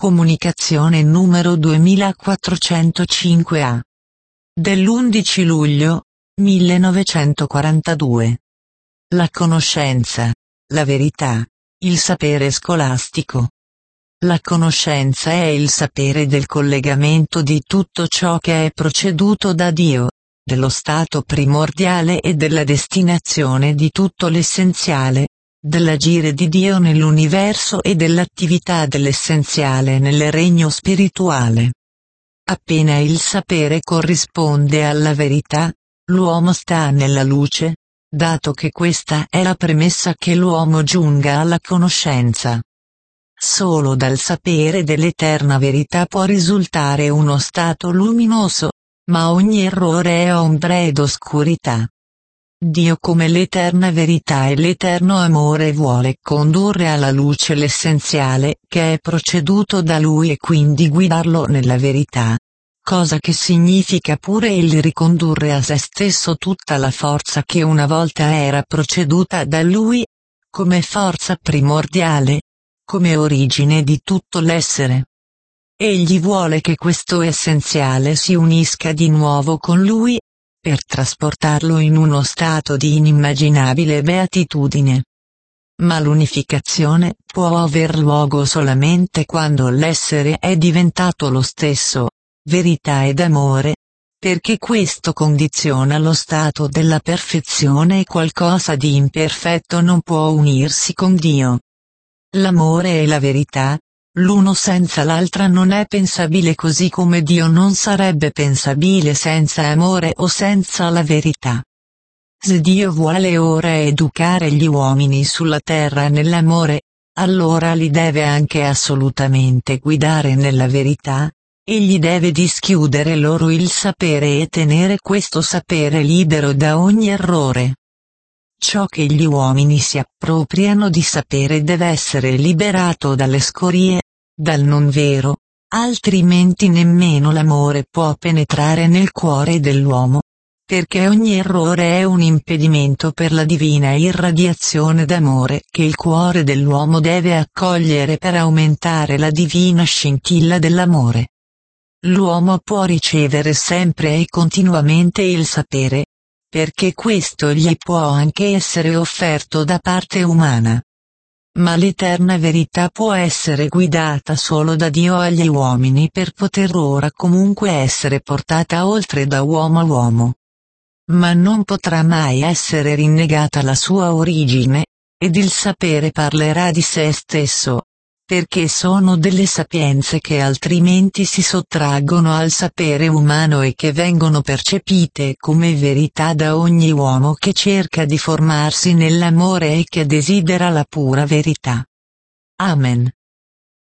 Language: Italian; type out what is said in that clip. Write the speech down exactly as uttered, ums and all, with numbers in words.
Comunicazione numero duemilaquattrocentocinque A. Dell'undici luglio millenovecentoquarantadue. La conoscenza, la verità, il sapere scolastico. La conoscenza è il sapere del collegamento di tutto ciò che è proceduto da Dio, dello stato primordiale e della destinazione di tutto l'essenziale, dell'agire di Dio nell'universo e dell'attività dell'essenziale nel regno spirituale. Appena il sapere corrisponde alla verità, l'uomo sta nella luce, dato che questa è la premessa che l'uomo giunga alla conoscenza. Solo dal sapere dell'eterna verità può risultare uno stato luminoso, ma ogni errore è ombra ed oscurità. Dio come l'eterna verità e l'eterno amore vuole condurre alla luce l'essenziale che è proceduto da Lui e quindi guidarlo nella verità, cosa che significa pure il ricondurre a se stesso tutta la forza che una volta era proceduta da Lui, come forza primordiale, come origine di tutto l'essere. Egli vuole che questo essenziale si unisca di nuovo con Lui, per trasportarlo in uno stato di inimmaginabile beatitudine. Ma l'unificazione può aver luogo solamente quando l'essere è diventato lo stesso, verità ed amore, perché questo condiziona lo stato della perfezione e qualcosa di imperfetto non può unirsi con Dio. L'amore e la verità, l'uno senza l'altra non è pensabile, così come Dio non sarebbe pensabile senza amore o senza la verità. Se Dio vuole ora educare gli uomini sulla terra nell'amore, allora li deve anche assolutamente guidare nella verità, egli deve dischiudere loro il sapere e tenere questo sapere libero da ogni errore. Ciò che gli uomini si appropriano di sapere deve essere liberato dalle scorie, dal non vero, altrimenti nemmeno l'amore può penetrare nel cuore dell'uomo, perché ogni errore è un impedimento per la divina irradiazione d'amore che il cuore dell'uomo deve accogliere per aumentare la divina scintilla dell'amore. L'uomo può ricevere sempre e continuamente il sapere, perché questo gli può anche essere offerto da parte umana. Ma l'eterna verità può essere guidata solo da Dio agli uomini per poter ora comunque essere portata oltre da uomo a uomo. Ma non potrà mai essere rinnegata la sua origine, ed il sapere parlerà di se stesso, perché sono delle sapienze che altrimenti si sottraggono al sapere umano e che vengono percepite come verità da ogni uomo che cerca di formarsi nell'amore e che desidera la pura verità. Amen.